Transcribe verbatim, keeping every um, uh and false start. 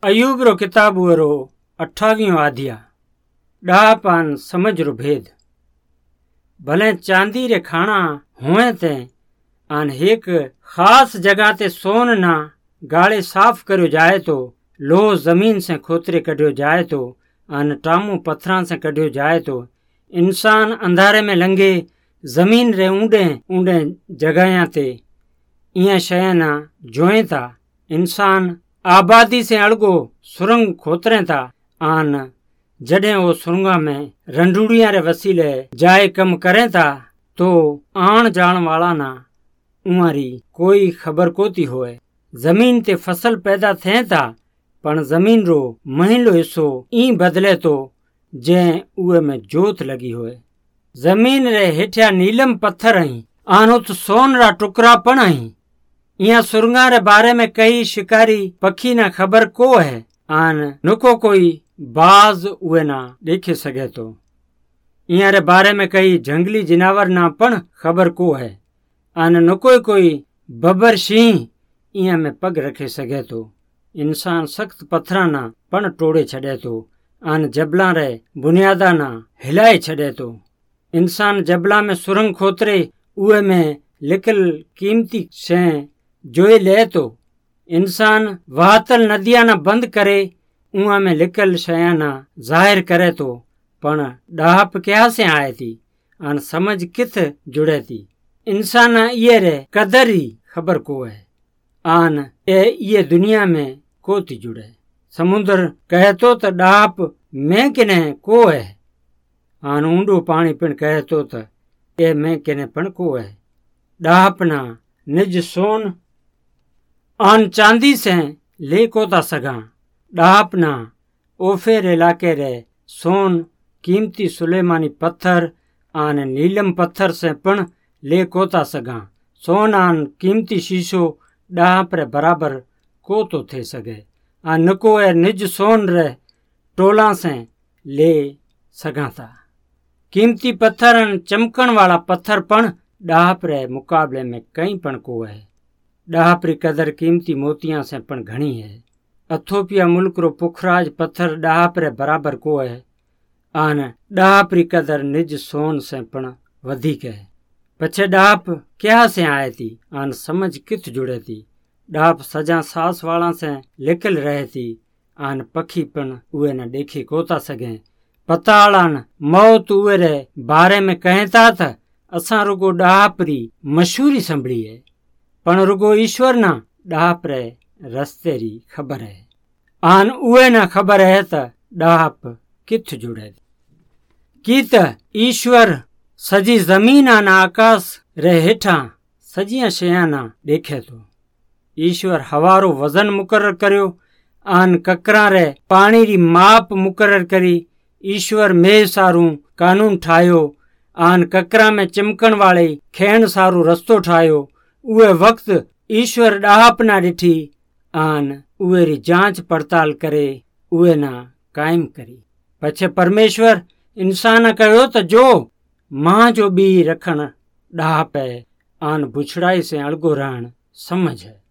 अयूब रो किताब रो अठावीह आध्या ॾाप आन समझ रो भेद। भले चांदी रे खाना हुए ते आन एक खास जगह ते सोन ना गाले साफ करो जाए तो, लोह जमीन से खोतरे कढ़ियो जाए तो, आन टामू पत्थरां से कढ़ियो जाए तो, इंसान अंधारे में लंघे जमीन रे ऊंडे ऊंडे जगह ते इं शय ना जोए था। इंसान आबादी से अड़गो सुरंग खोतरे था आन जडे वो सुरंगा में रंडूड़िया रे वसीले जाए कम करें था तो आण जान वाला ना उमारी कोई खबर कोती होए। जमीन ते फसल पैदा थे था पण जमीन रो महिलो हिस्सो ई बदले तो जे उए में जोत लगी होए। जमीन रे हेठिया नीलम पत्थर आई आनो तो सोन रा टुकड़ा पण आई। यहाँ सुरंगा रे बारे में कई शिकारी पखी ना खबर को है आन नुको कोई बाज उए ना देखे सके तो। यहाँ रे बारे में कई जंगली जिनावर ना पण खबर को है आन नुको कोई बबर सिंह इं में पग रखे सके तो। इंसान सख्त पत्थरा ना पण टोड़े छड़े तो आन जबला रे बुनियादा ना हिलाए छड़े तो। इंसान जबला में सुरंग खोतरे उए में लिकल कीमती शे जोए ले तो। इंसान वातल नदिया ना बंद करे उआ में लिकल शया ना जाहिर करे तो। पण डाप क्या से आए थी आन समझ किथ जुड़े थी। इंसान ये रे कदर ही खबर को है आन ए ये दुनिया में को थी जुड़े। समुद्र कहे तो त डाप मैं किने को है आन ऊंडो पानी पिण कहे तो त ए मैं किने पण को है। डाप ना निज सोन आन चांदी से ले कोता सगा। डाप ना ओफेर इलाके रे सोन कीमती सुलेमानी पत्थर आन नीलम पत्थर से पण ले कोता सगा। सोन आन कीमती शीशो डाप रे बराबर को तो थे सके आन नको ए निज सोन रे टोला से ले सगा था। कीमती पत्थर आन चमकण वाला पत्थर पण डाप रे मुकाबले में कई पण को है। डाप री कदर कीमती मोतिया से पण घणी है। अथोपिया मुल्क रो पुखराज पत्थर डाप रे बराबर को है आन डाप री कदर निज सोन से पण वधिक है। पछे डाप क्या से आए थी आन समझ किथ जुड़े थी। डाप सजा सास वाला से लिकल रहे थी आन पखी पण उए न देखे कोता सगे। पताड़ान मौत उए रे बारे में कहता था असा रुगो डाप री मशहूरी संभली है पण रुगो ईश्वर ना डाप रे रस्ते री खबर है आन उए ना खबर है त डाप किथ जुड़े। की त ईश्वर सजी जमीन आन आकाश रे हेठा सजिया शया ना देखे तो। ईश्वर हवारो वजन मुकर्रर करियो आन ककरा रे पानी री माप मुकर्रर करी। ईश्वर मेह सारू कानून ठायो आन ककरा में चिमकण वाले खेण सारू रस्तो ठायो। उए वक्त ईश्वर डाप ना डिठी आन उए री जांच पड़ताल करे उए ना कायम करी। पछे परमेश्वर इंसान कहो तो जो मां जो बी रखण डाप है आन बुछड़ाई से अड़गो रहण समझ है।